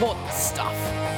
important stuff.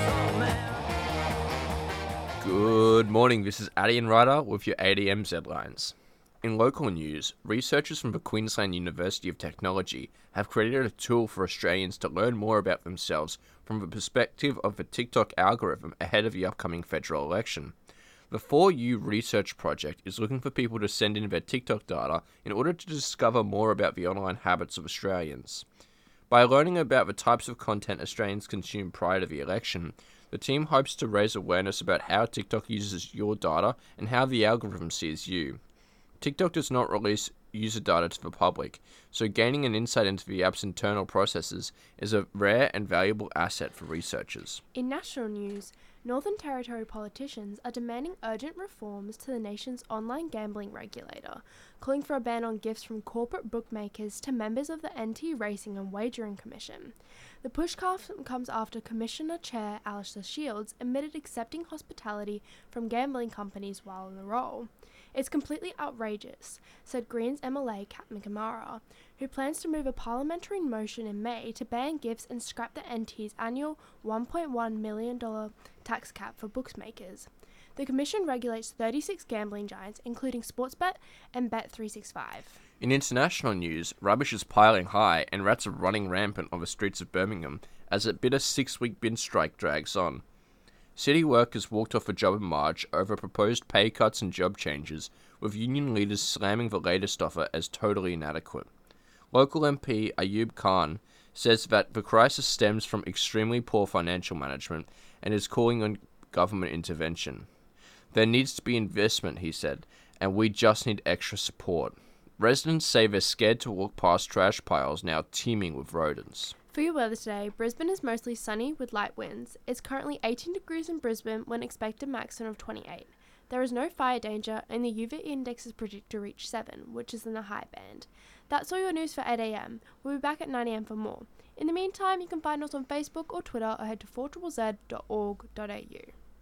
Good morning, this is Addy Ryder with your ADM headlines. In local news, researchers from the Queensland University of Technology have created a tool for Australians to learn more about themselves from the perspective of the TikTok algorithm ahead of the upcoming federal election. The 4U research project is looking for people to send in their TikTok data in order to discover more about the online habits of Australians. By learning about the types of content Australians consume prior to the election, the team hopes to raise awareness about how TikTok uses your data and how the algorithm sees you. TikTok does not release user data to the public, so gaining an insight into the app's internal processes is a rare and valuable asset for researchers. In national news, Northern Territory politicians are demanding urgent reforms to the nation's online gambling regulator, calling for a ban on gifts from corporate bookmakers to members of the Anti-Racing and Wagering Commission. The push comes after Commissioner Chair Alistair Shields admitted accepting hospitality from gambling companies while in the role. It's completely outrageous, said Greens MLA Kat McNamara, who plans to move a parliamentary motion in May to ban gifts and scrap the NT's annual $1.1 million tax cap for bookmakers. The Commission regulates 36 gambling giants, including Sportsbet and Bet365. In international news, rubbish is piling high and rats are running rampant on the streets of Birmingham as a bitter 6-week bin strike drags on. City workers walked off a job in March over proposed pay cuts and job changes, with union leaders slamming the latest offer as totally inadequate. Local MP Ayub Khan says that the crisis stems from extremely poor financial management and is calling on government intervention. There needs to be investment, he said, and we just need extra support. Residents say they're scared to walk past trash piles now teeming with rodents. For your weather today, Brisbane is mostly sunny with light winds. It's currently 18 degrees in Brisbane with an expected maximum of 28. There is no fire danger and the UV index is predicted to reach 7, which is in the high band. That's all your news for 8am. We'll be back at 9am for more. In the meantime, you can find us on Facebook or Twitter or head to 4ZZZ.org.au.